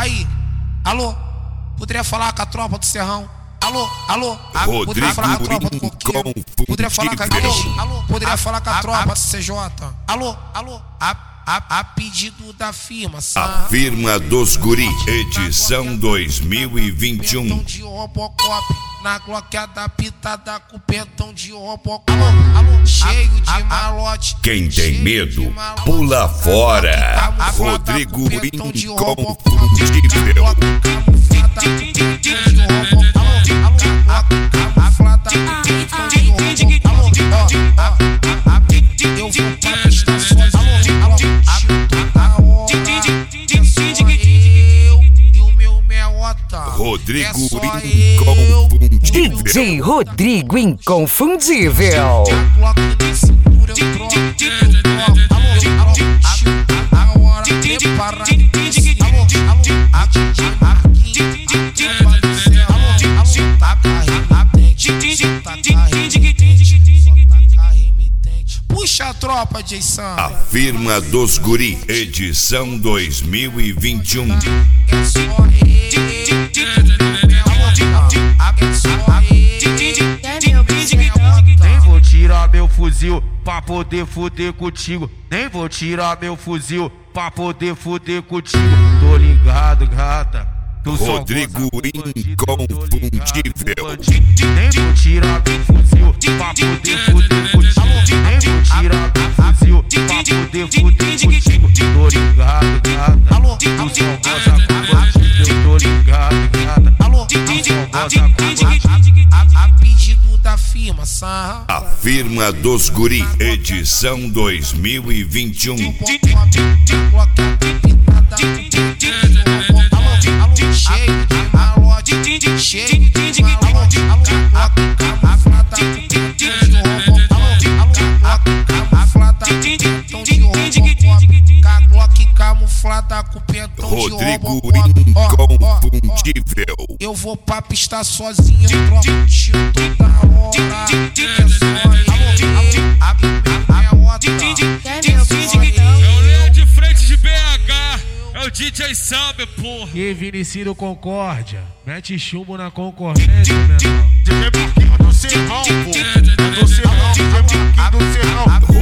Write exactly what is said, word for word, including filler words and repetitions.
Aí, alô, poderia falar com a tropa do Serrão? Alô, alô, Rodrigo poderia falar com a tropa do Coqueiro? Poderia falar com a alô, alô, poderia falar com a tropa do C J? Alô, alô, a, a, a pedido da firma, a firma dos guri, edição dois mil e vinte e um. Pentão de Robocop, na Glock adaptada com pentão de Robocop. Alô, alô, cheio de malote. Quem tem medo, pula fora. Rodrigo Inconfundível. Eu vou pra pista sozinho, toda hora. Eu e o meu meota. Rodrigo Inconfundível. D J Rodrigo Inconfundível. Puxa a tropa, Jason. A firma dos guri, edição dois mil e vinte e um. Nem vou tirar meu fuzil pra poder fuder contigo. Nem vou tirar meu fuzil pra poder fuder contigo. Tô ligado, gata. Rodrigo Inconfundível. Nem vou tirar meu fuzil pra poder fuder contigo. Nem vou tirar meu fuzil pra poder fuder contigo. Tô ligado, gata. Alô, Tu só gosta com bandido. Eu tô ligado, gata. Alô, Tu só gosta com bandido. a pedido da firma, sarra. A firma dos guri, edição dois mil e vinte e um. Cheio de malote, cheio de malote. Camuflada com pentão de Robocop. Glock camuflada com pentão de Rodrigo Inconfundível. Eu vou pra pista sozinho, troco tiro toda hora. É só eu, a minha outra. É o Leão de frente de B H, é o D J Salve, porra. E Vinicido Concórdia, mete chumbo na concorrência, meu irmão. D J Marquinhos do Serrão, pô. É do Serrão, D J Marquinhos do Serrão.